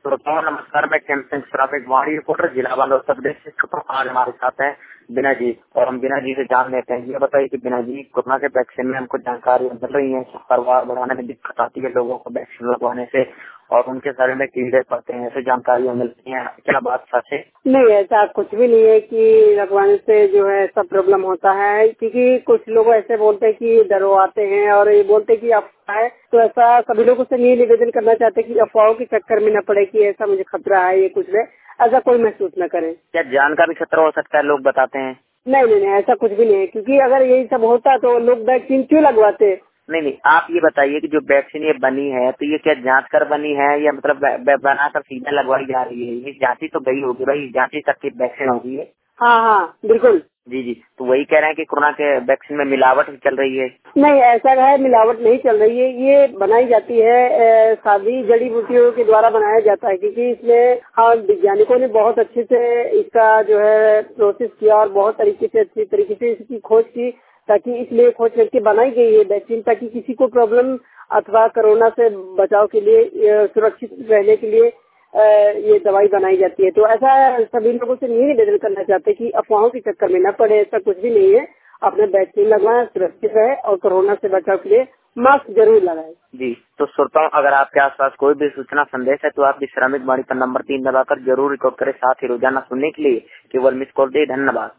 श्रोताओं नमस्कार, मैं कैंपिंग श्राविक वाणी रिपोर्टर जिला वालों उत्तर प्रदेश से। आज हमारे साथ हैं बिना जी और हम बिना जी से जान लेते हैं। ये बताइए कि बिना जी, कोरोना के वैक्सीन में हमको जानकारी मिल रही है, परिवार बढ़ाने में दिक्कत आती है लोगों को वैक्सीन लगवाने से और उनके शरीर में कीड़े पड़ते हैं, ऐसे जानकारियाँ मिलती हैं, क्या बात सच है? नहीं, ऐसा कुछ भी नहीं है कि लगवाने से जो है सब प्रॉब्लम होता है, क्योंकि कुछ लोग ऐसे बोलते हैं कि डरवाते हैं और ये बोलते हैं कि अफवाह है। तो ऐसा सभी लोगों से नहीं निवेदन करना चाहते कि अफवाहों के चक्कर में न पड़े कि ऐसा मुझे खतरा है, ये कुछ है, ऐसा कोई महसूस न करें। क्या जान का भी खतरा हो सकता है, लोग बताते हैं? नहीं, ऐसा कुछ भी नहीं है, क्योंकि अगर यही सब होता तो लोग वैक्सीन क्यों लगवाते। नहीं, आप ये बताइए कि जो वैक्सीन ये बनी है तो ये क्या जांच कर बनी है या मतलब बनाकर सीधा लगवाई जा रही है? ये जांची तो गई होगी भाई, जांची तक की वैक्सीन होगी ये। हाँ, बिल्कुल। जी, तो वही कह रहे हैं कि कोरोना के वैक्सीन में मिलावट भी चल रही है। नहीं, ऐसा है, मिलावट नहीं चल रही है। ये बनाई जाती है सादी जड़ी बूटियों के द्वारा बनाया जाता है, क्योंकि इसमें वैज्ञानिकों ने बहुत अच्छे से इसका जो है प्रोसेस किया और बहुत तरीके से अच्छी तरीके से इसकी खोज की, ताकि इसलिए खोज करके बनाई गई है वैक्सीन, ताकि किसी को प्रॉब्लम अथवा कोरोना से बचाव के लिए सुरक्षित रहने के लिए ये दवाई बनाई जाती है। तो ऐसा सभी लोगों से नहीं निवेदन करना चाहते कि अफवाहों के चक्कर में न पड़े, ऐसा कुछ भी नहीं है। अपने वैक्सीन लगवाएं, सुरक्षित रहे और कोरोना से बचाव के लिए मास्क जरूर लगाएं। जी, तो श्रोताओं अगर आपके आसपास कोई भी सूचना संदेश है तो आप इस श्रमिक वाणी पर नंबर 3 दबाकर जरूर रिकॉर्ड करें। साथ ही रोजाना सुनने के लिए केवल मिस कॉल दे। धन्यवाद।